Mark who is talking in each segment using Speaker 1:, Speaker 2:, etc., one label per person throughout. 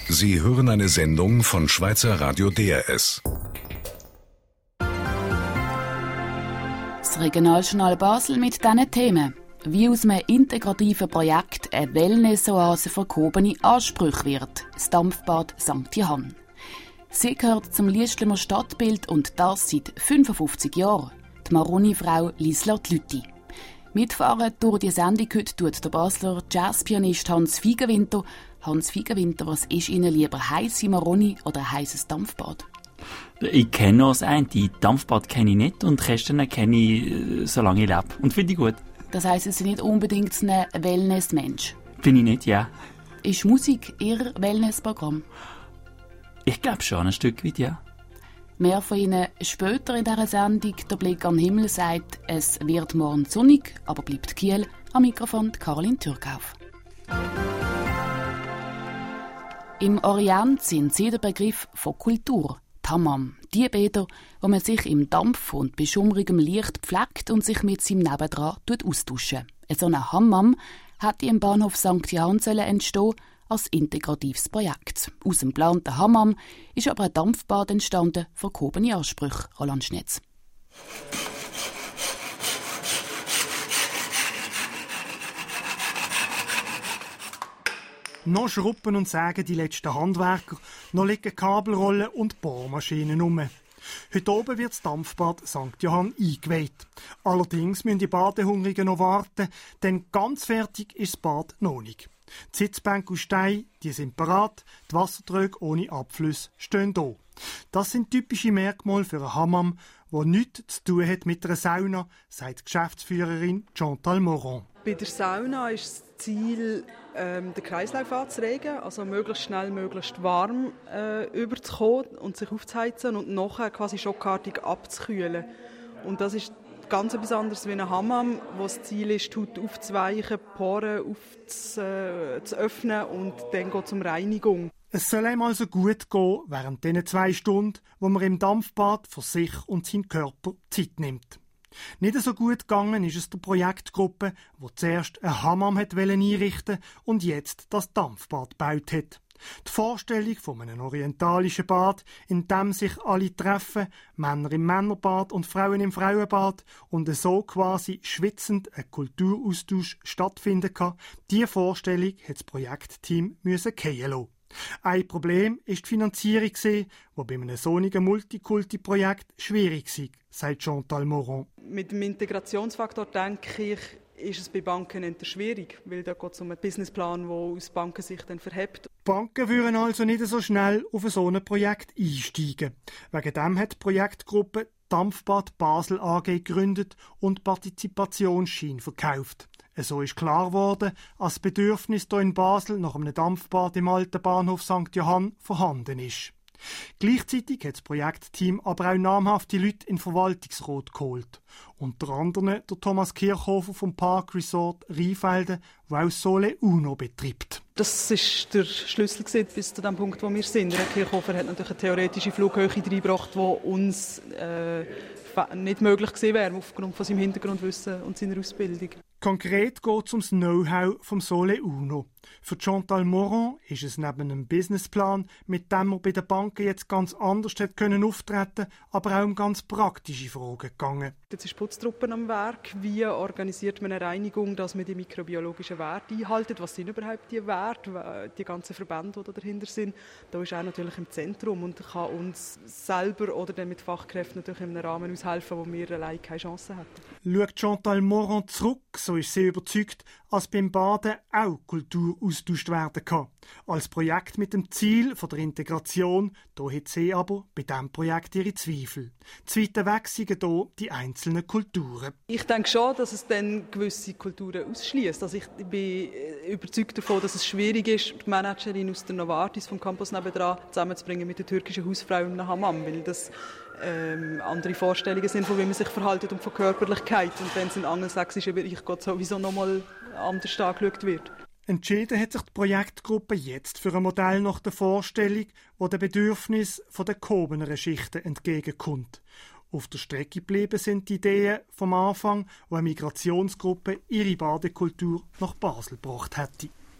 Speaker 1: Sie hören eine Sendung von Schweizer Radio DRS.
Speaker 2: Das Regionaljournal Basel mit diesen Themen. Wie aus einem integrativen Projekt eine Wellness-Oase für gehobene Ansprüche wird. Das Dampfbad St. Johann. Sie gehört zum Liestlemer Stadtbild und das seit 55 Jahren. Die Maroni-Frau Lieslott Lütti. Mitfahren durch die Sendung heute tut der Basler Jazzpianist Hans Fiegenwinter. Hans Fiegenwinter, was ist Ihnen lieber, heisse Maroni oder ein heisses Dampfbad?
Speaker 3: Ich kenne noch das eine. Die Dampfbad kenne ich nicht und Kästen kenne ich, solange ich lebe. Und finde ich gut.
Speaker 2: Das heisst, Sie sind nicht unbedingt ein Wellness-Mensch?
Speaker 3: Bin ich nicht, ja.
Speaker 2: Ist Musik Ihr Wellnessprogramm?
Speaker 3: Ich glaube schon, ein Stück weit, ja.
Speaker 2: Mehr von Ihnen später in dieser Sendung. Der Blick am Himmel sagt, es wird morgen sonnig, aber bleibt Kiel. Am Mikrofon Caroline Türkauf. Im Orient sind Sie der Begriff von Kultur, Hammam. Die Bäder, wo man sich im Dampf und bei schummrigem Licht pflegt und sich mit seinem Nebendran austauschen. So ein Hammam hätte im Bahnhof St. Johann entstehen als integratives Projekt. Aus dem geplanten Hammam ist aber ein Dampfbad entstanden für gehobene Ansprüche. Roland Schnetz.
Speaker 4: Noch schruppen und sägen die letzten Handwerker, noch liegen Kabelrollen und Bohrmaschinen rum. Heute oben wird das Dampfbad St. Johann eingeweiht. Allerdings müssen die Badehungrigen noch warten, denn ganz fertig ist das Bad noch nicht. Die Sitzbänke aus Stein, die sind parat, die Wassertröge ohne Abfluss stehen da. Das sind typische Merkmale für einen Hammam, der nichts zu tun hat mit einer Sauna, sagt Geschäftsführerin Chantal Moron.
Speaker 5: Bei der Sauna ist das Ziel, den Kreislauf anzuregen, also möglichst schnell, möglichst warm überzukommen und sich aufzuheizen und nachher quasi schockartig abzukühlen. Und das ist ganz etwas anderes wie ein Hammam, wo das Ziel ist, die Haut aufzuweichen, Poren zu öffnen und dann geht es um Reinigung.
Speaker 4: Es soll einem also gut gehen während diesen 2 Stunden, wo man im Dampfbad für sich und seinen Körper Zeit nimmt. Nicht so gut gegangen ist es der Projektgruppe, die zuerst ein Hammam einrichten wollte und jetzt das Dampfbad gebaut hat. Die Vorstellung von einem orientalischen Bad, in dem sich alle treffen, Männer im Männerbad und Frauen im Frauenbad, und so quasi schwitzend ein Kulturaustausch stattfinden kann, diese Vorstellung hat das Projektteam fallen lassen. Ein Problem war die Finanzierung, die bei einem sonnigen Multikulti-Projekt schwierig war, sagt Chantal Moron.
Speaker 5: Mit dem Integrationsfaktor, denke ich, ist es bei Banken eher schwierig, weil da geht es um einen Businessplan, der aus Bankensicht dann verhebt.
Speaker 4: Banken würden also nicht so schnell auf so ein Projekt einsteigen. Wegen dem hat die Projektgruppe Dampfbad Basel AG gegründet und Partizipationsschein verkauft. So ist klar geworden, dass das Bedürfnis hier in Basel nach einem Dampfbad im alten Bahnhof St. Johann vorhanden ist. Gleichzeitig hat das Projektteam aber auch namhafte Leute in den Verwaltungsrat geholt. Unter anderem der Thomas Kirchhofer vom Park Resort Rheinfelden, der auch Sole Uno betreibt.
Speaker 5: Das war der Schlüssel bis zu dem Punkt, wo wir sind. Herr Kirchhofer hat natürlich eine theoretische Flughöhe reingebracht, die uns nicht möglich gewesen wäre, aufgrund von seinem Hintergrundwissen und seiner Ausbildung.
Speaker 4: Konkret geht es um das Know-how vom Sole Uno. Für Chantal Moron ist es neben einem Businessplan, mit dem man bei den Banken jetzt ganz anders hätte können auftreten, aber auch um ganz praktische Fragen gegangen.
Speaker 5: Jetzt ist Putztruppen am Werk. Wie organisiert man eine Reinigung, dass man die mikrobiologischen Werte einhält? Was sind überhaupt die Werte, die ganzen Verbände, die dahinter sind? Da ist auch natürlich im Zentrum und kann uns selber oder dann mit Fachkräften natürlich in einem Rahmen aushelfen, wo wir allein keine Chance hätten.
Speaker 4: Schaut Chantal Moron zurück, so ist sie überzeugt, dass beim Baden auch Kultur austauscht werden kann. Als Projekt mit dem Ziel von der Integration, da hat sie aber bei diesem Projekt ihre Zweifel. Zweiter Weg sind hier die einzelnen Kulturen.
Speaker 5: Ich denke schon, dass es dann gewisse Kulturen ausschließt. Also ich bin überzeugt davon, dass es schwierig ist, die Managerin aus der Novartis vom Campus nebenan zusammenzubringen mit der türkischen Hausfrau im Hammam, weil das andere Vorstellungen sind, von wie man sich verhält und von Körperlichkeit. Und wenn es in angelsächsischen Bereich geht, sowieso nochmal anders angeschaut wird.
Speaker 4: Entschieden hat sich die Projektgruppe jetzt für ein Modell nach der Vorstellung, das den Bedürfnissen der gehobeneren Schichten entgegenkommt. Auf der Strecke geblieben sind die Ideen vom Anfang, wo eine Migrationsgruppe ihre Badekultur nach Basel gebracht hätte.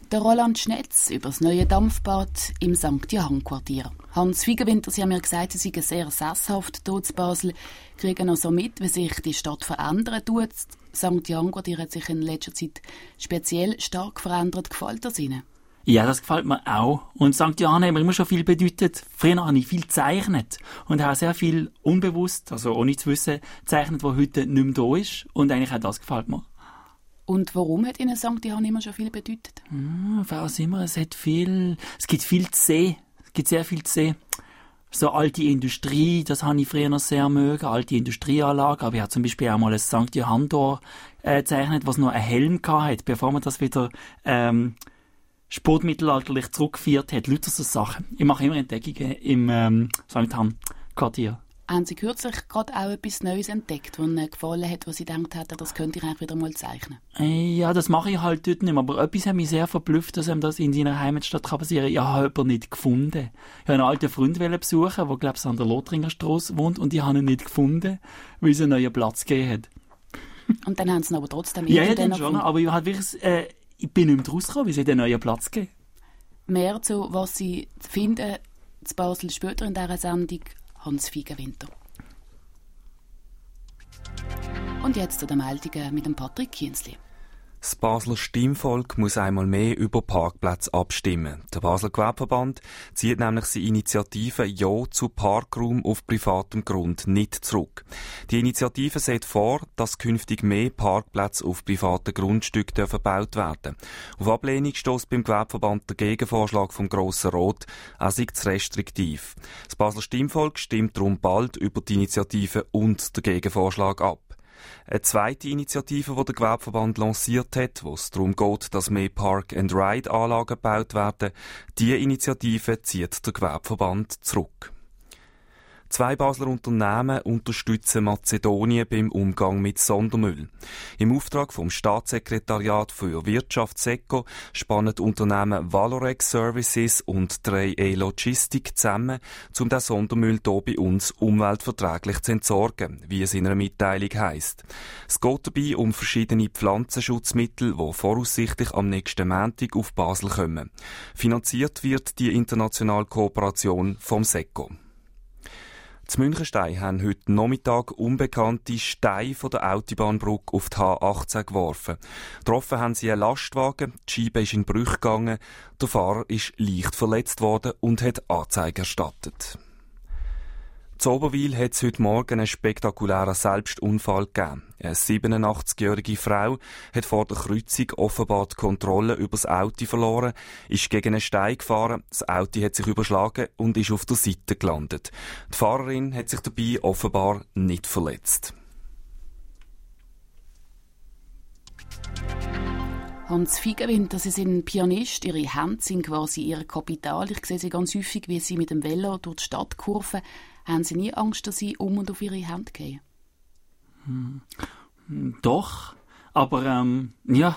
Speaker 2: Der Roland Schnetz über das neue Dampfbad im St. Johann-Quartier. Hans Fiegenwinter, Sie haben mir gesagt, Sie sind sehr sesshaft hier in Basel. Kriegen also mit, wie sich die Stadt verändern tut. Das St. Johann-Quartier hat sich in letzter Zeit speziell stark verändert. Gefällt das Ihnen?
Speaker 3: Ja, das gefällt mir auch. Und St. Johann hat mir immer schon viel bedeutet. Früher habe ich viel gezeichnet und habe sehr viel unbewusst, also ohne zu wissen, gezeichnet, was heute nicht mehr da ist. Und eigentlich auch das gefällt mir.
Speaker 2: Und warum hat Ihnen St. Johann immer schon viel bedeutet?
Speaker 3: Was immer, es gibt viel zu sehen. Es gibt sehr viel zu sehen. So alte Industrie, das habe ich früher noch sehr mögen, alte Industrieanlagen. Aber ich habe zum Beispiel auch mal ein St. Johann-Tor gezeichnet, was noch einen Helm hatte, bevor man das wieder sportmittelalterlich zurückgeführt hat. Lauter so Sachen. Ich mache immer Entdeckungen im St. Johann-Quartier.
Speaker 2: Haben Sie kürzlich gerade auch etwas Neues entdeckt, was Ihnen gefallen hat, was Sie gedacht hätten, das könnte ich eigentlich wieder mal zeichnen?
Speaker 3: Ja, das mache ich halt dort nicht mehr. Aber etwas hat mich sehr verblüfft, dass ihm das in seiner Heimatstadt passieren kann. Ich habe jemanden nicht gefunden. Ich habe einen alten Freund besuchen, der, glaube ich, an der Lothringer Strasse wohnt, und ich habe ihn nicht gefunden, weil es einen neuen Platz gegeben hat. Und
Speaker 2: dann haben Sie ihn aber trotzdem
Speaker 3: ja, dann schon, aber ich, ich bin nicht mehr rausgekommen, weil sie den neuen Platz gegeben.
Speaker 2: Mehr zu, was Sie finden, zu Basel später in dieser Sendung, Hans Fiegenwinter. Und jetzt zu den Meldungen mit dem Patrick Kienzli.
Speaker 6: Das Basler Stimmvolk muss einmal mehr über Parkplätze abstimmen. Der Basler Gewerbeverband zieht nämlich seine Initiative «Ja zu Parkraum auf privatem Grund» nicht zurück. Die Initiative sieht vor, dass künftig mehr Parkplätze auf privaten Grundstücken verbaut werden. Auf Ablehnung stösst beim Gewerbeverband der Gegenvorschlag vom Grossen Rat, er sei zu restriktiv. Das Basler Stimmvolk stimmt darum bald über die Initiative und den Gegenvorschlag ab. Eine zweite Initiative, die der Gewerbeverband lanciert hat, wo es darum geht, dass mehr Park-and-Ride-Anlagen gebaut werden, diese Initiative zieht der Gewerbeverband zurück. 2 Basler Unternehmen unterstützen Mazedonien beim Umgang mit Sondermüll. Im Auftrag vom Staatssekretariat für Wirtschaft SECO spannen die Unternehmen Valorex Services und 3E Logistik zusammen, um den Sondermüll hier bei uns umweltverträglich zu entsorgen, wie es in einer Mitteilung heisst. Es geht dabei um verschiedene Pflanzenschutzmittel, die voraussichtlich am nächsten Montag auf Basel kommen. Finanziert wird die internationale Kooperation vom SECO. In Münchenstein haben heute Nachmittag unbekannte Steine von der Autobahnbrücke auf die H18 geworfen. Getroffen haben sie einen Lastwagen, die Scheibe ist in Brüche gegangen, der Fahrer ist leicht verletzt worden und hat Anzeige erstattet. In Oberwil hat es heute Morgen einen spektakulären Selbstunfall gegeben. Eine 87-jährige Frau hat vor der Kreuzung offenbar die Kontrolle über das Auto verloren, ist gegen einen Stein gefahren, das Auto hat sich überschlagen und ist auf der Seite gelandet. Die Fahrerin hat sich dabei offenbar nicht verletzt.
Speaker 2: Hans Fiegenwinter, Sie sind Pianist, Ihre Hände sind quasi Ihr Kapital. Ich sehe Sie ganz häufig, wie Sie mit dem Velo durch die Stadt kurven. Haben Sie nie Angst, dass Sie um und auf Ihre Hände gehen?
Speaker 3: Doch, aber ja,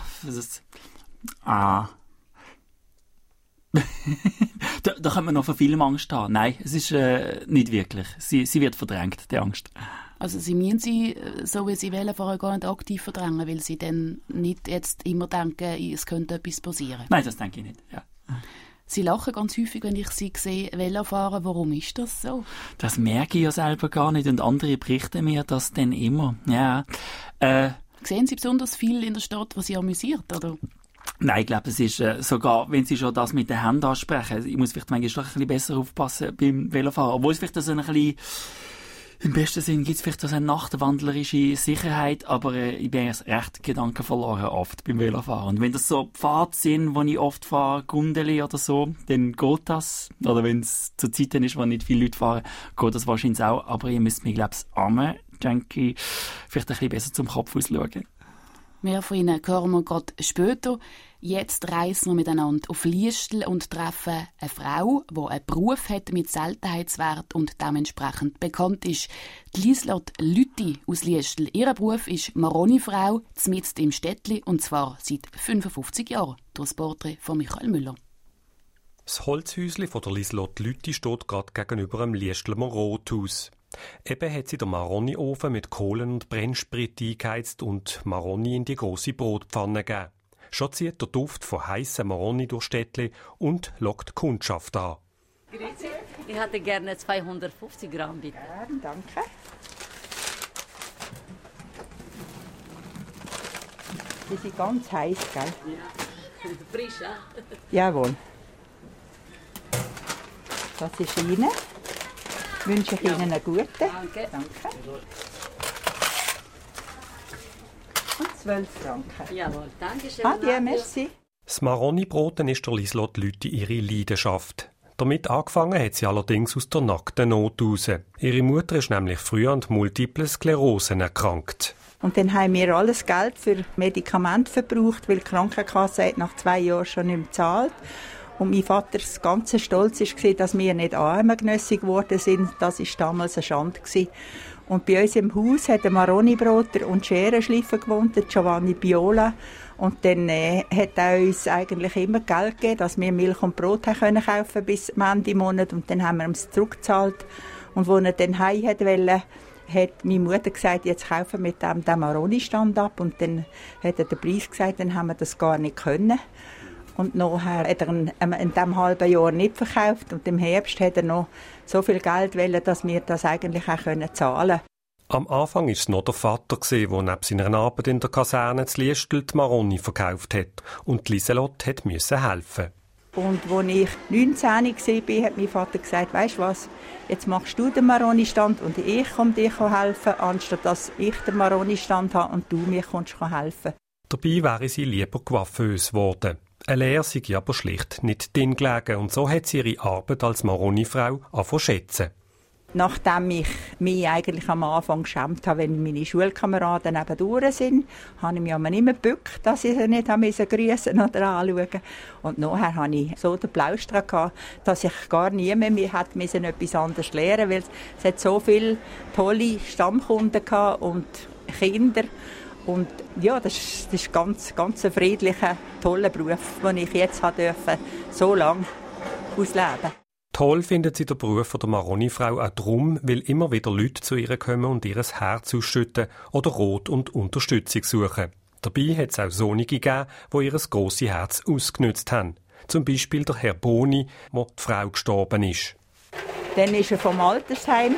Speaker 3: da kann man noch vor vielem Angst haben. Nein, es ist nicht wirklich. Sie wird verdrängt, die Angst.
Speaker 2: Also Sie müssen sie, so wie Sie wählen, vorher gar nicht aktiv verdrängen, weil Sie dann nicht jetzt immer denken, es könnte etwas passieren?
Speaker 3: Nein, das denke ich nicht, ja.
Speaker 2: Sie lachen ganz häufig, wenn ich Sie sehe, Velofahren. Warum ist das so?
Speaker 3: Das merke ich ja selber gar nicht und andere berichten mir das dann immer. Ja.
Speaker 2: Sehen Sie besonders viel in der Stadt, was Sie amüsiert, oder?
Speaker 3: Nein, ich glaube, es ist sogar, wenn Sie schon das mit den Händen ansprechen, ich muss vielleicht manchmal doch ein bisschen besser aufpassen beim Velofahren. Obwohl es vielleicht so ein bisschen, im besten Sinn gibt es vielleicht so eine nachtwandlerische Sicherheit, aber ich bin recht gedankenverloren oft beim Velofahren. Und wenn das so Pfade sind, wo ich oft fahre, Gundeli oder so, dann geht das. Oder wenn es zu Zeiten ist, wo nicht viele Leute fahren, geht das wahrscheinlich auch. Aber ihr müsst mir, glaube ich, denke ich, vielleicht ein bisschen besser zum Kopf ausschauen.
Speaker 2: Mehr von Ihnen hören wir gerade später. Jetzt reisen wir miteinander auf Liestl und treffen eine Frau, die einen Beruf hat mit Seltenheitswert und dementsprechend bekannt ist. Die Lieslott Lütti aus Liestl. Ihr Beruf ist Maroni-Frau, mitten im Städtli, und zwar seit 55 Jahren. Durch das Porträt von Michael Müller.
Speaker 7: Das Holzhäuschen von der Lieslott Lütti steht gerade gegenüber dem Liestler Rothaus. Eben hat sie den Maroni-Ofen mit Kohlen und Brennsprit eingeheizt und Maroni in die grosse Brotpfanne gegeben. Schon zieht der Duft von heissen Maroni durch Städtli und lockt die Kundschaft an.
Speaker 8: Ich hätte gerne 250 Gramm, bitte.
Speaker 9: Ja, danke. Die sind ganz heiß, gell?
Speaker 8: Ja. Frisch, ja?
Speaker 9: Jawohl. Das ist Ihnen. Wünsche ich Ihnen einen guten.
Speaker 8: Danke.
Speaker 9: Danke. Und 12 Franken.
Speaker 8: Jawohl, danke schön.
Speaker 9: Adieu, merci.
Speaker 7: Das Maroni-Broten ist der Lieslott Lüthi ihre Leidenschaft. Damit angefangen hat sie allerdings aus der nackten Not raus. Ihre Mutter ist nämlich früher an Multiple Sklerose erkrankt.
Speaker 9: Und dann haben wir alles Geld für Medikamente verbraucht, weil die Krankenkasse hat nach 2 Jahren schon nicht mehr gezahlt. Und mein Vater war ganz stolz, dass wir nicht AME-genössig geworden sind. Das war damals eine Schande. Und bei uns im Haus hat der Maroni-Broter und Scherenschleifer gewohnt, Giovanni Biola. Und dann hat er uns eigentlich immer Geld gegeben, dass wir Milch und Brot kaufen konnten bis Ende Monat. Und dann haben wir ihm es zurückgezahlt. Und als er dann heim wollte, hat meine Mutter gesagt, jetzt kaufen wir mit dem den Maroni-Stand ab. Und dann hat er den Preis gesagt, dann haben wir das gar nicht können. Und nachher hat er ihn in diesem halben Jahr nicht verkauft. Und im Herbst hat er noch so viel Geld wollen, dass wir das eigentlich auch zahlen können.
Speaker 7: Am Anfang war es noch der Vater, der neben seiner Arbeit in der Kaserne zu Liestl die Maroni verkauft hat. Und Lieselotte musste helfen.
Speaker 9: Und als ich 19 war, hat mein Vater gesagt, weisst du was, jetzt machst du den Maroni-Stand und ich komme dir helfen, anstatt dass ich den Maroni-Stand habe und du mir helfen.
Speaker 7: Dabei wäre sie lieber coiffeuse geworden. Eine Lehre sei aber schlicht nicht drin gelegen und so hat sie ihre Arbeit als Maroni-Frau angefangen zu schätzen.
Speaker 9: Nachdem ich mich eigentlich am Anfang geschämt habe, wenn meine Schulkameraden nebendurch sind, habe ich mich aber nicht mehr gebückt, dass ich sie nicht grüßen oder anschauen. Und nachher hatte ich so den Plaustra gehabt, dass ich gar nie mehr etwas anderes lernen musste, weil es hat so viele tolle Stammkunden gehabt und Kinder. Und ja, das ist ganz ein friedlicher, toller Beruf, den ich jetzt durfte, so lange ausleben.
Speaker 7: Toll findet sie den Beruf der Maroni-Frau auch darum, weil immer wieder Leute zu ihr kommen und ihr Herz ausschütten oder Rat und Unterstützung suchen. Dabei hat es auch Sonnige gegeben, die ihr grosses Herz ausgenutzt haben. Zum Beispiel der Herr Boni, wo die Frau gestorben ist.
Speaker 9: Dann ist er vom Altersheim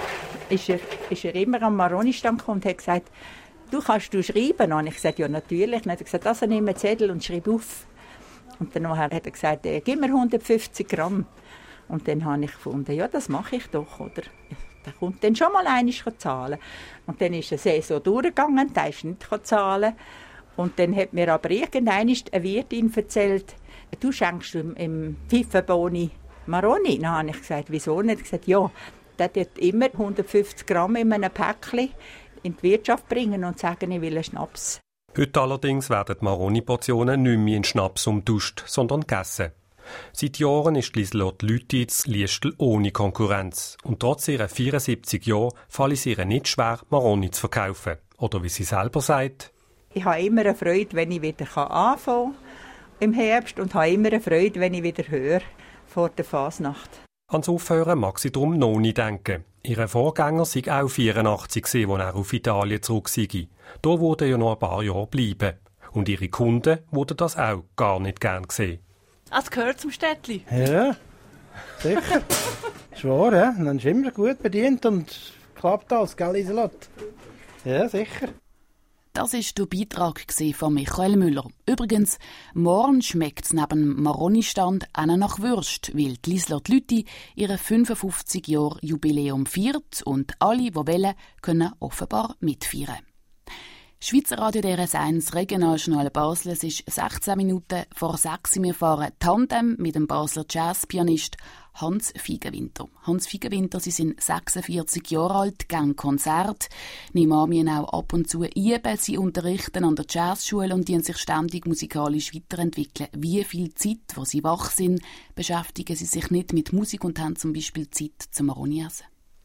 Speaker 9: ist er immer am Maroni-Stand gekommen und hat gesagt, kannst du schreiben? Und ich gesagt, ja natürlich. Dann hat er gesagt, also nimm einen Zettel und schreib auf. Und dann hat er gesagt, gib mir 150 Gramm. Und dann habe ich gefunden, ja, das mache ich doch, oder? Der kommt dann schon mal einmal zahlen. Und dann ist eine Saison durchgegangen, der ist nicht zahlen. Und dann hat mir aber irgendeine Wirtin erzählt, du schenkst im Pfeffenboni Maroni. Dann habe ich gesagt, wieso nicht? Ich gesagt, ja, der tut immer 150 Gramm in einem Päckchen in die Wirtschaft bringen und sagen, ich will einen Schnaps.
Speaker 7: Heute allerdings werden die Maroni-Portionen nicht mehr in Schnaps umtauscht, sondern gegessen. Seit Jahren ist Lieslott Lüthi in Liestl ohne Konkurrenz. Und trotz ihrer 74 Jahre fällt es ihr nicht schwer, Maroni zu verkaufen. Oder wie sie selber sagt:
Speaker 9: Ich habe immer eine Freude, wenn ich wieder anfangen kann im Herbst und habe immer eine Freude, wenn ich wieder höre vor der Fasnacht.
Speaker 7: Ans Aufhören mag sie darum noch nicht denken. Ihr Vorgänger war auch 84, als er auf Italien zurück sei. Da wurde ja noch ein paar Jahre bleiben. Und ihre Kunden würden das auch gar nicht gern sehen.
Speaker 10: Es gehört zum Städtli.
Speaker 11: Ja, sicher. Schwor, ja. Dann ist immer gut bedient und klappt alles, gell, Lieselotte? Ja, sicher.
Speaker 2: Das war der Beitrag von Michael Müller. Übrigens, morgen schmeckt es neben dem Maroni-Stand auch nach Würst, weil die Lieslott Lüthi ihre 55 Jahre Jubiläum feiert und alle, die wollen, können offenbar mitfeiern. Schweizer Radio DRS1 Regionaljournal Basel. Es ist 16 Minuten vor 6 Uhr. Wir fahren Tandem mit dem Basler Jazzpianist Hans Fiegenwinter. Hans Fiegenwinter, Sie sind 46 Jahre alt, geben Konzerte, nehmen an, auch ab und zu üben. Sie unterrichten an der Jazzschule und die sich ständig musikalisch weiterentwickeln. Wie viel Zeit, wo Sie wach sind, beschäftigen Sie sich nicht mit Musik und haben zum Beispiel Zeit zum Maroni-Essen?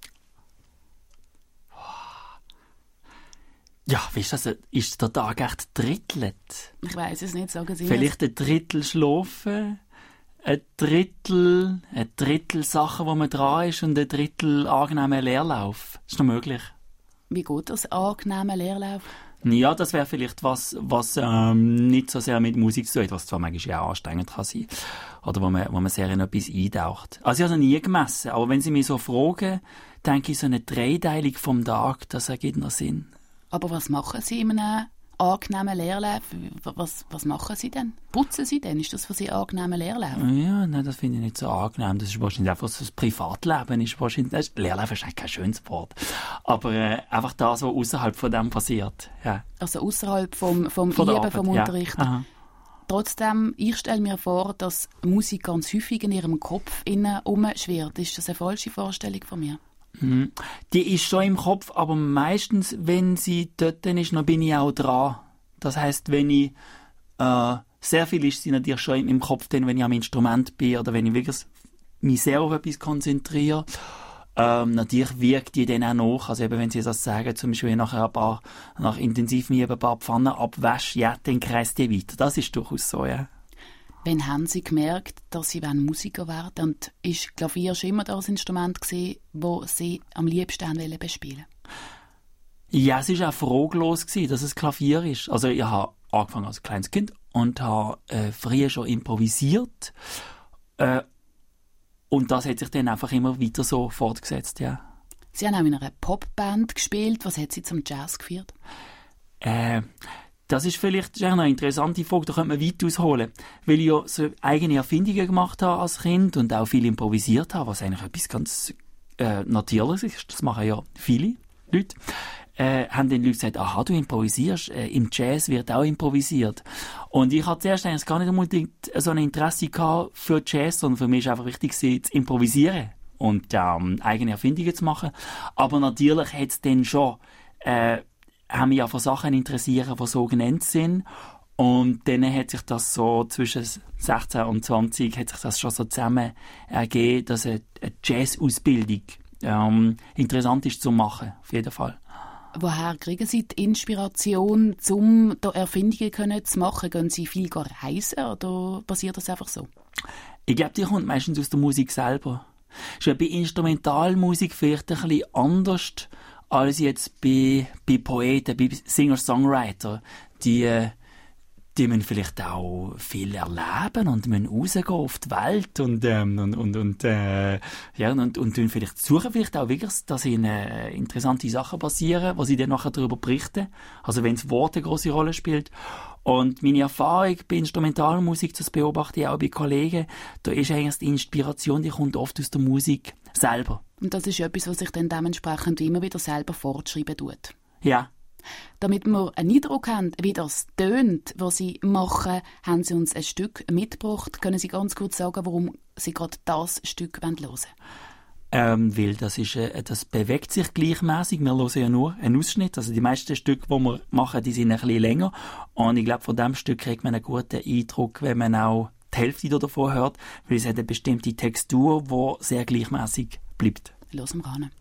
Speaker 3: Ja, weißt du, ist der Tag echt drittelt?
Speaker 2: Ich weiss es nicht, sagen Sie.
Speaker 3: Vielleicht ein Drittel schlafen, ein Drittel Sachen, wo man dran ist und ein Drittel angenehmer Leerlauf. Ist noch möglich.
Speaker 2: Wie geht das, angenehmer Leerlauf?
Speaker 3: Ja, das wäre vielleicht was nicht so sehr mit Musik zu tun hat, was zwar manchmal auch anstrengend kann sein. Oder wo man sehr in etwas eintaucht. Also ich habe es noch nie gemessen, aber wenn Sie mich so fragen, denke ich, so eine Dreiteilung vom Tag, das ergibt noch Sinn.
Speaker 2: Aber was machen Sie in einem angenehmen Lehrleben? Was machen Sie denn? Putzen Sie denn? Ist das für Sie ein angenehmer Lehrleben?
Speaker 3: Ja, nein, das finde ich nicht so angenehm. Das ist wahrscheinlich einfach so das Privatleben. Lehrleben ist eigentlich kein schönes Wort. Aber einfach das, was außerhalb von dem passiert. Ja.
Speaker 2: Also außerhalb vom Üben, vom Unterricht. Ja. Trotzdem, ich stelle mir vor, dass Musik ganz häufig in Ihrem Kopf innen umschwirrt. Ist das eine falsche Vorstellung von mir?
Speaker 3: Die ist schon im Kopf, aber meistens, wenn sie dort ist, dann bin ich auch dran. Das heisst, wenn ich sehr viel ist sie natürlich schon im Kopf, dann, wenn ich am Instrument bin oder wenn ich wirklich mich sehr auf etwas konzentriere. Natürlich wirkt die dann auch nach. Also eben, wenn Sie das sagen, zum Beispiel nachher nach intensiv ein paar Pfannen abwaschen, ja, dann kreist die weiter. Das ist durchaus so, ja.
Speaker 2: Wann haben Sie gemerkt, dass Sie Musiker werden? Und ist Klavier schon immer das Instrument gewesen, das Sie am liebsten bespielen wollten?
Speaker 3: Ja, es war auch fraglos gewesen, dass es Klavier ist. Also ich habe angefangen als kleines Kind und habe früher schon improvisiert. Und das hat sich dann einfach immer weiter so fortgesetzt, ja.
Speaker 2: Sie haben auch in einer Popband gespielt. Was hat Sie zum Jazz geführt?
Speaker 3: Das ist vielleicht eine interessante Frage, da könnte man weit ausholen. Weil ich ja so eigene Erfindungen gemacht habe als Kind und auch viel improvisiert habe, was eigentlich etwas ganz Natürliches ist. Das machen ja viele Leute. Haben den Leuten gesagt, aha, du improvisierst, im Jazz wird auch improvisiert. Und ich hatte zuerst eigentlich gar nicht unbedingt so ein Interesse gehabt für Jazz, sondern für mich war einfach wichtig zu improvisieren und eigene Erfindungen zu machen. Aber natürlich hat es dann schon, haben mich ja von Sachen interessiert, die so genannt sind. Und dann hat sich das so zwischen 16 und 20 hat sich das schon so zusammen ergeben, dass eine Jazz-Ausbildung interessant ist zu machen, auf jeden Fall.
Speaker 2: Woher kriegen Sie die Inspiration, um da Erfindungen zu machen? Gehen Sie viel reisen oder passiert das einfach so?
Speaker 3: Ich glaube, die kommt meistens aus der Musik selber. Ist ja bei Instrumentalmusik vielleicht ein bisschen anders als jetzt bei Poeten, bei Singer-Songwriter. Die müssen vielleicht auch viel erleben und müssen rausgehen auf die Welt und vielleicht suchen vielleicht auch wirklich, dass ihnen interessante Sachen passieren, was sie dann nachher darüber berichten. Also wenn das Wort eine grosse Rolle spielt. Und meine Erfahrung bei Instrumentalmusik, das beobachte ich auch bei Kollegen, da ist eigentlich die Inspiration, die kommt oft aus der Musik selber.
Speaker 2: Und das ist etwas, was sich dann dementsprechend immer wieder selber fortschreiben tut.
Speaker 3: Ja.
Speaker 2: Damit wir einen Eindruck haben, wie das tönt, was Sie machen, haben Sie uns ein Stück mitgebracht. Können Sie ganz kurz sagen, warum Sie gerade das Stück hören wollen?
Speaker 3: Weil das bewegt sich gleichmäßig. Wir hören ja nur einen Ausschnitt. Also die meisten Stücke, die wir machen, die sind ein bisschen länger. Und ich glaube, von diesem Stück kriegt man einen guten Eindruck, wenn man auch die Hälfte davon hört, weil es hat eine bestimmte Textur, die sehr gleichmäßig bleibt.
Speaker 2: Hören wir ran.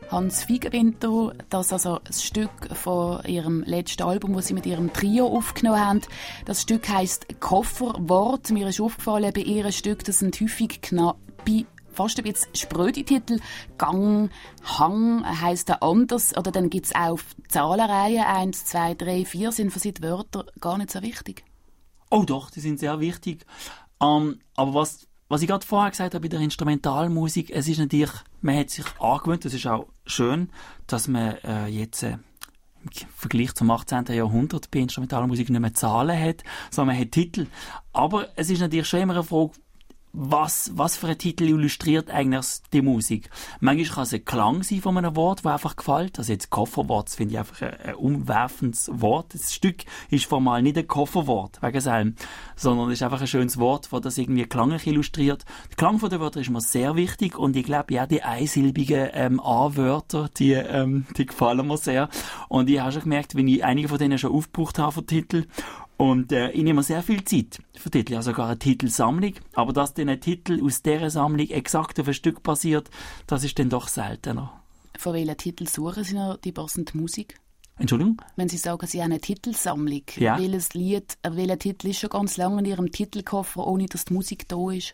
Speaker 2: Hans Feigenwinter, das also ein Stück von ihrem letzten Album, das sie mit ihrem Trio aufgenommen haben. Das Stück heisst Kofferwort. Mir ist aufgefallen, bei ihrem Stück, das sind häufig knappe, fast ein bisschen spröde Titel. Gang, Hang heisst er anders. Oder dann gibt es auch Zahlenreihen. 1, 2, 3, 4 sind für sie die Wörter gar nicht so wichtig.
Speaker 3: Oh doch, die sind sehr wichtig. Aber was ich gerade vorher gesagt habe bei der Instrumentalmusik, es ist natürlich, man hat sich angewöhnt, das ist auch schön, dass man jetzt im Vergleich zum 18. Jahrhundert bei Instrumentalmusik nicht mehr Zahlen hat, sondern man hat Titel. Aber es ist natürlich schon immer eine Frage, was für ein Titel illustriert eigentlich die Musik. Manchmal kann es ein Klang sein von einem Wort, das einfach gefällt. Also jetzt Kofferwort, das finde ich einfach ein umwerfendes Wort. Das Stück ist formal nicht ein Kofferwort, wegen seinem, sondern es ist einfach ein schönes Wort, das das irgendwie klanglich illustriert. Der Klang von den Wörtern ist mir sehr wichtig und ich glaube, ja, die einsilbigen A-Wörter, die gefallen mir sehr. Und ich habe schon gemerkt, wenn ich einige von denen schon aufgebraucht habe für Titel, und ich nehme sehr viel Zeit für Titel, ja sogar eine Titelsammlung, aber dass dann ein Titel aus dieser Sammlung exakt auf ein Stück passiert, das ist dann doch seltener.
Speaker 2: Von welchen Titel suchen Sie noch die passende Musik?
Speaker 3: Entschuldigung?
Speaker 2: Wenn Sie sagen, Sie haben eine Titelsammlung,
Speaker 3: ja.
Speaker 2: Welcher Titel ist schon ganz lange in Ihrem Titelkoffer, ohne dass die Musik da ist?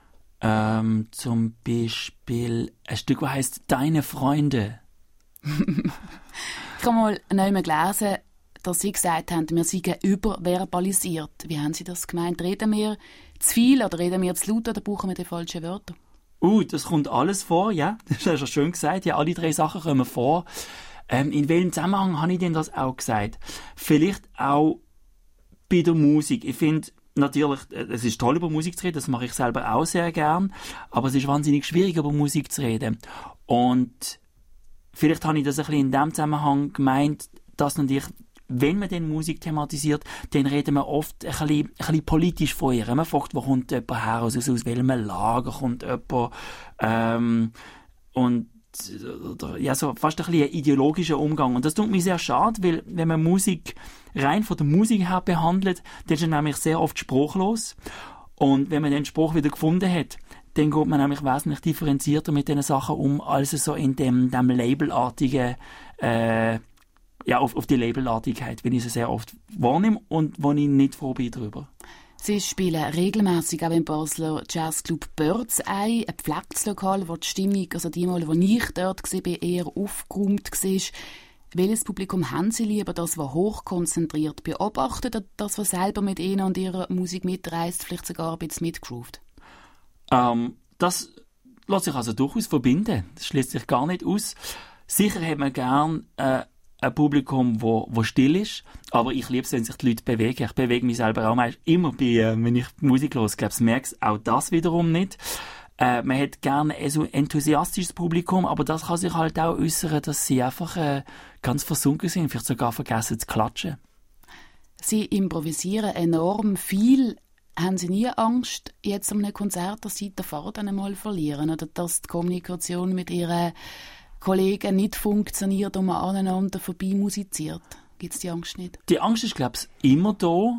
Speaker 3: Zum Beispiel ein Stück, das heisst «Deine Freunde».
Speaker 2: Ich habe mal noch gelesen, dass Sie gesagt haben, wir seien überverbalisiert. Wie haben Sie das gemeint? Reden wir zu viel oder reden wir zu laut oder brauchen wir die falschen Wörter?
Speaker 3: Das kommt alles vor, ja. Das hast du ja schön gesagt. Ja, alle 3 Sachen kommen vor. In welchem Zusammenhang habe ich denn das auch gesagt? Vielleicht auch bei der Musik. Ich finde, natürlich, es ist toll, über Musik zu reden, das mache ich selber auch sehr gern, aber es ist wahnsinnig schwierig, über Musik zu reden. Und vielleicht habe ich das ein bisschen in dem Zusammenhang gemeint, dass natürlich, wenn man dann Musik thematisiert, dann reden wir oft ein bisschen politisch von ihr. Man fragt, wo kommt jemand her, aus welchem Lager kommt jemand, oder, ja, so fast ein bisschen ein ideologischer Umgang. Und das tut mir sehr schade, weil wenn man Musik rein von der Musik her behandelt, dann ist man nämlich sehr oft sprachlos. Und wenn man den Spruch wieder gefunden hat, dann geht man nämlich wesentlich differenzierter mit diesen Sachen um, als so in dem labelartigen, auf die Labelartigkeit, wenn ich sie sehr oft wahrnehme und wo ich nicht froh bin darüber.
Speaker 2: Sie spielen regelmässig auch im Basler Jazzclub Birds ein gepflegtes Lokal, wo die Stimmung, also die Mal, wo ich dort war, eher aufgeräumt war. Welches Publikum haben Sie lieber? Das, das hochkonzentriert beobachtet, oder das, was selber mit Ihnen und Ihrer Musik mitreist, vielleicht sogar ein bisschen mitgroovt?
Speaker 3: Das lässt sich also durchaus verbinden. Das schließt sich gar nicht aus. Sicher hat man gern ein Publikum, wo still ist, aber ich liebe es, wenn sich die Leute bewegen. Ich bewege mich selber auch meist immer wenn ich Musik höre. Ich glaube, ich merke auch das wiederum nicht. Man hat gerne ein so enthusiastisches Publikum, aber das kann sich halt auch äußern, dass sie einfach ganz versunken sind, vielleicht sogar vergessen zu klatschen.
Speaker 2: Sie improvisieren enorm viel. Haben Sie nie Angst, jetzt an einem Konzert, dass Sie den Faden einmal verlieren oder dass die Kommunikation mit Ihren Kollegen nicht funktioniert und man aneinander vorbei musiziert? Gibt es die Angst nicht?
Speaker 3: Die Angst ist, glaube ich, immer da.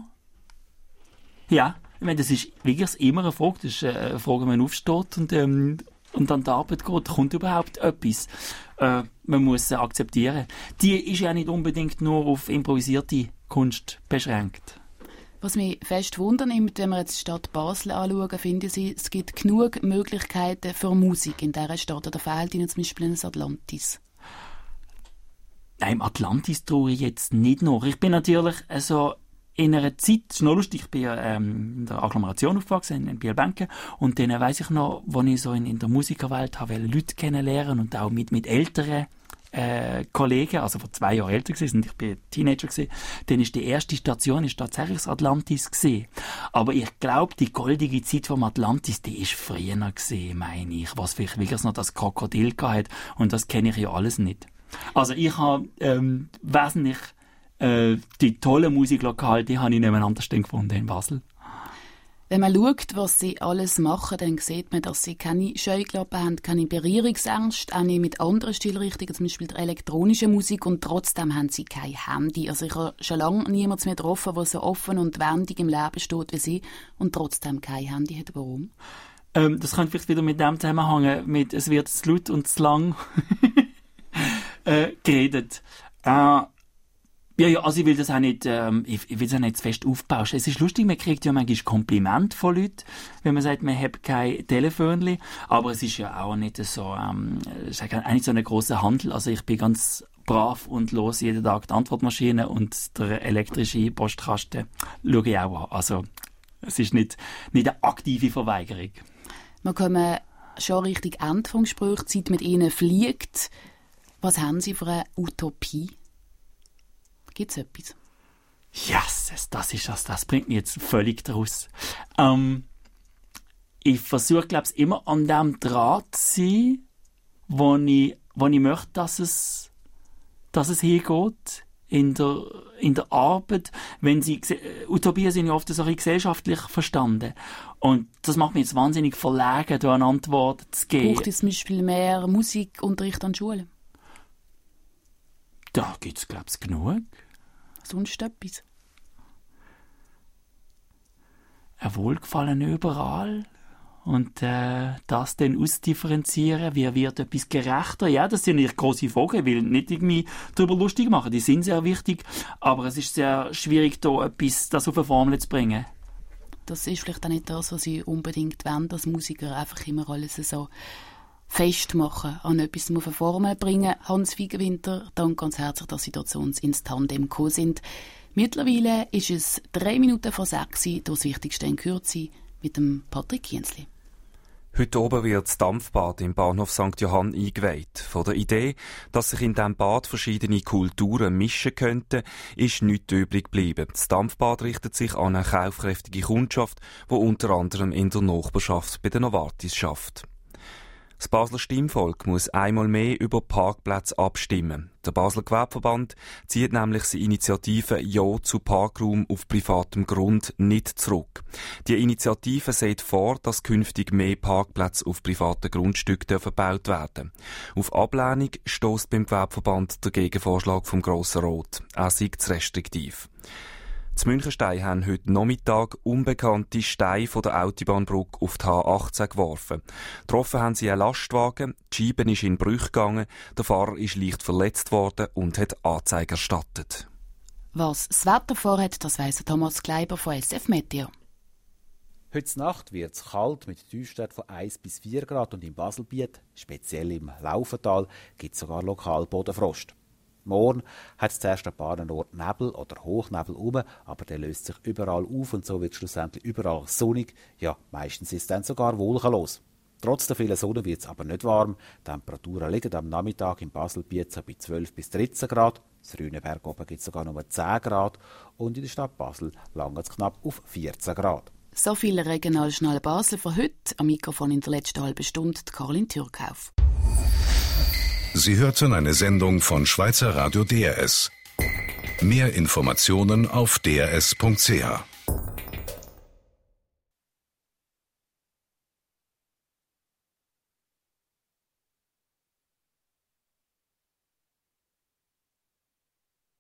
Speaker 3: Ja, ich meine, das ist wirklich immer eine Frage. Das ist eine Frage, wenn man aufsteht und an die Arbeit geht, kommt überhaupt etwas. Man muss sie akzeptieren. Die ist ja nicht unbedingt nur auf improvisierte Kunst beschränkt.
Speaker 2: Was mich fest wundernimmt, wenn wir jetzt die Stadt Basel anschauen, finden Sie, es gibt genug Möglichkeiten für Musik in dieser Stadt. Oder fehlt Ihnen zum Beispiel ein Atlantis?
Speaker 3: Nein, im Atlantis traue ich jetzt nicht noch. Ich bin natürlich in einer Zeit, es ist noch lustig, ich bin in der Agglomeration aufgewachsen, in Biel-Benken, und dann weiss ich noch, als ich so in der Musikerwelt habe Leute kennenlernen und auch mit älteren Kollegen, also vor 2 Jahren älter gewesen, und ich bin Teenager gewesen, dann ist die erste Station tatsächlich das Atlantis gewesen. Aber ich glaube, die goldige Zeit vom Atlantis, die ist früher gewesen, meine ich, was vielleicht wirklich noch das Krokodil gehabt hat, und das kenne ich ja alles nicht. Also ich habe wesentlich die tolle Musiklokale, die habe ich nebeneinander gefunden in Basel.
Speaker 2: Wenn man schaut, was sie alles machen, dann sieht man, dass sie keine Scheuklappen haben, keine Berührungsängste, auch nicht mit anderen Stilrichtungen, zum Beispiel der elektronischen Musik, und trotzdem haben sie kein Handy. Also ich habe schon lange niemanden mehr getroffen, der so offen und wendig im Leben steht wie sie und trotzdem kein Handy hat. Warum?
Speaker 3: Das könnte vielleicht wieder mit dem zusammenhängen, mit es wird zu laut und zu lang. geredet. Ja, also ich will das auch nicht, ich will das auch nicht zu fest aufbauschen. Es ist lustig, man kriegt ja manchmal Komplimente von Leuten, wenn man sagt, man hat kein Telefonli. Aber es ist ja auch nicht so, es ist auch nicht so ein grosser Handel. Also ich bin ganz brav und los jeden Tag die Antwortmaschine und der elektrische Postkasten schaue ich auch an. Also es ist nicht eine aktive Verweigerung.
Speaker 2: Wir kommen schon Richtung Ende des Gesprächs. Die Zeit mit Ihnen fliegt. Was haben Sie für eine Utopie? Gibt es etwas?
Speaker 3: Yes, das bringt mich jetzt völlig draus. Ich versuche, glaube ich, immer an dem Draht zu sein, wo ich möchte, dass es hingeht. In der Arbeit, wenn sie, Utopien sind ja oft so ein bisschen gesellschaftlich verstanden. Und das macht mich jetzt wahnsinnig verlegen, da eine Antwort zu geben.
Speaker 2: Braucht es zum Beispiel mehr Musikunterricht an Schulen?
Speaker 3: Da gibt es, glaube ich, genug.
Speaker 2: Sonst etwas?
Speaker 3: Ein Wohlgefallen überall. Und das dann ausdifferenzieren, wie wird etwas gerechter? Ja, das sind nicht grosse Fragen, ich will nicht irgendwie darüber lustig machen. Die sind sehr wichtig, aber es ist sehr schwierig, da etwas, das auf eine Formel zu bringen.
Speaker 2: Das ist vielleicht auch nicht das, was Sie unbedingt wollen, dass Musiker einfach immer alles so festmachen, an etwas auf eine Formel bringen. Hans Feigenwinter, danke ganz herzlich, dass Sie dort zu uns ins Tandem gekommen sind. Mittlerweile ist es 3 Minuten vor 6 Uhr, das Wichtigste in Kürze mit dem Patrick Kienzli.
Speaker 6: Heute oben wird das Dampfbad im Bahnhof St. Johann eingeweiht. Von der Idee, dass sich in diesem Bad verschiedene Kulturen mischen könnten, ist nichts übrig geblieben. Das Dampfbad richtet sich an eine kaufkräftige Kundschaft, die unter anderem in der Nachbarschaft bei den Novartis schafft. Das Basler Stimmvolk muss einmal mehr über Parkplätze abstimmen. Der Basler Gewerbeverband zieht nämlich seine Initiative «Ja zu Parkraum auf privatem Grund» nicht zurück. Die Initiative sieht vor, dass künftig mehr Parkplätze auf privaten Grundstücken verbaut werden. Auf Ablehnung stösst beim Gewerbeverband der Gegenvorschlag vom Grossen Rat. Er sei zu restriktiv. In Münchenstein haben heute Nachmittag unbekannte Steine von der Autobahnbrücke auf die H18 geworfen. Getroffen haben sie einen Lastwagen, die Scheibe ist in Brüche gegangen, der Fahrer ist leicht verletzt worden und hat Anzeige erstattet.
Speaker 2: Was das Wetter vorhat, das weiss Thomas Kleiber von SF Meteo.
Speaker 12: Heute Nacht wird es kalt mit Tiefstwerten von 1 bis 4 Grad und im Baselbiet, speziell im Laufental, gibt es sogar lokal Bodenfrost. Morgen hat es zuerst ein paar Orten Nebel oder Hochnebel herum, aber der löst sich überall auf und so wird es schlussendlich überall sonnig. Ja, meistens ist es dann sogar wolkenlos. Trotz der vielen Sonne wird es aber nicht warm. Die Temperaturen liegen am Nachmittag im Baselbiet so bei 12 bis 13 Grad. In Rüneberg oben gibt es sogar nur 10 Grad und in der Stadt Basel langt es knapp auf 14 Grad.
Speaker 2: So viel regional schnell Basel für heute. Am Mikrofon in der letzten halben Stunde Caroline Türkauf.
Speaker 1: Sie hörten eine Sendung von Schweizer Radio DRS. Mehr Informationen auf drs.ch.